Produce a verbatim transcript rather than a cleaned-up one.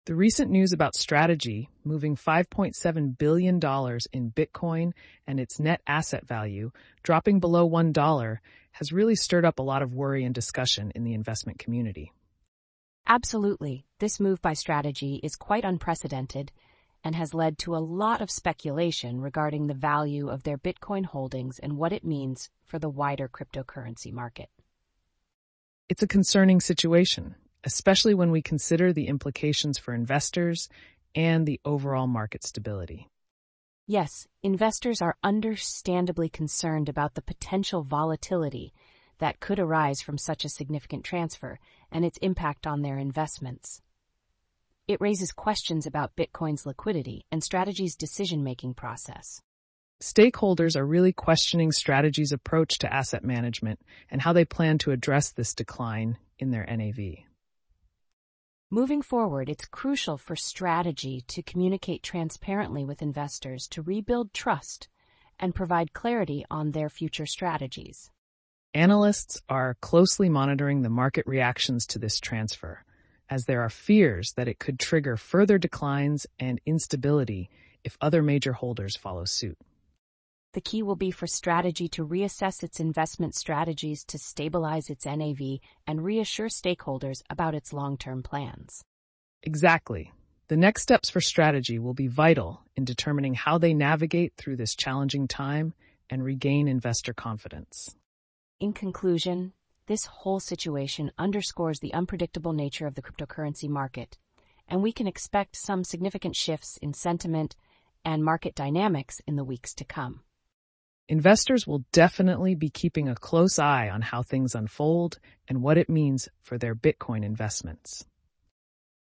The recent news about Strategy moving five point seven billion dollars in Bitcoin and its net asset value dropping below one dollar has really stirred up a lot of worry and discussion in the investment community. Absolutely. This move by Strategy is quite unprecedented and has led to a lot of speculation regarding the value of their Bitcoin holdings and what it means for the wider cryptocurrency market. It's a concerning situation, especially when we consider the implications for investors and the overall market stability. Yes, investors are understandably concerned about the potential volatility that could arise from such a significant transfer and its impact on their investments. It raises questions about Bitcoin's liquidity and Strategy's decision-making process. Stakeholders are really questioning Strategy's approach to asset management and how they plan to address this decline in their N A V. Moving forward, it's crucial for Strategy to communicate transparently with investors to rebuild trust and provide clarity on their future strategies. Analysts are closely monitoring the market reactions to this transfer, as there are fears that it could trigger further declines and instability if other major holders follow suit. The key will be for Strategy to reassess its investment strategies to stabilize its N A V and reassure stakeholders about its long-term plans. Exactly. The next steps for Strategy will be vital in determining how they navigate through this challenging time and regain investor confidence. In conclusion, this whole situation underscores the unpredictable nature of the cryptocurrency market, and we can expect some significant shifts in sentiment and market dynamics in the weeks to come. Investors will definitely be keeping a close eye on how things unfold and what it means for their Bitcoin investments.